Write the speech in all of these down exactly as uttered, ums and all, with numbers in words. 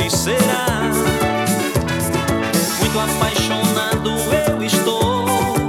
que será? Muito apaixonado eu estou,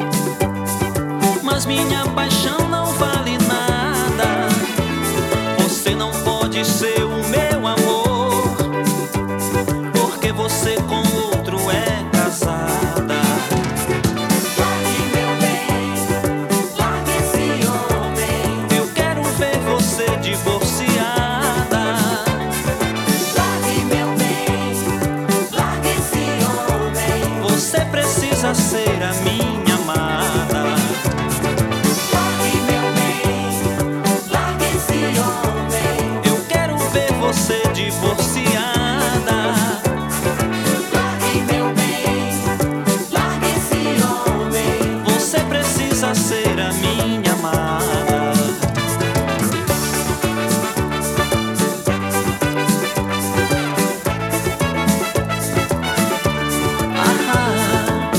mas minha paixão não vale nada. Você não pode ser o meu amor, porque você com outro é casada. Largue meu bem, largue esse homem. Eu quero ver você divorciada. Largue meu bem, largue esse homem. Você precisa ser a minha amada. Largue meu bem, largue esse homem. Eu quero ver você divorciada. Largue meu bem, largue esse homem. Você precisa ser a minha amada. Ah,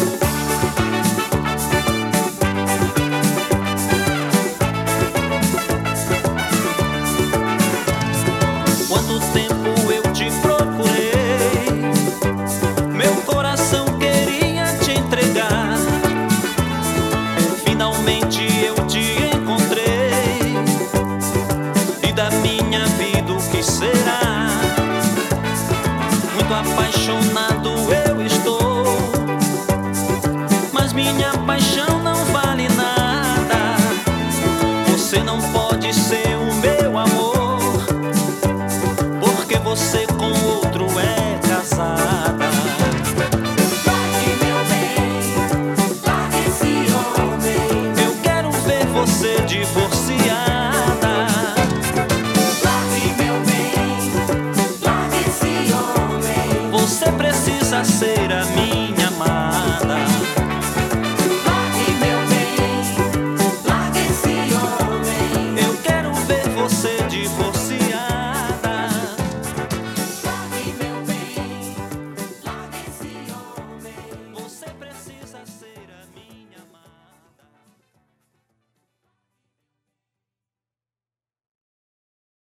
quanto tempo eu te procurei, meu coração queria te entregar. Finalmente eu te encontrei, e da minha vida o que será? Muito apaixonado eu estou,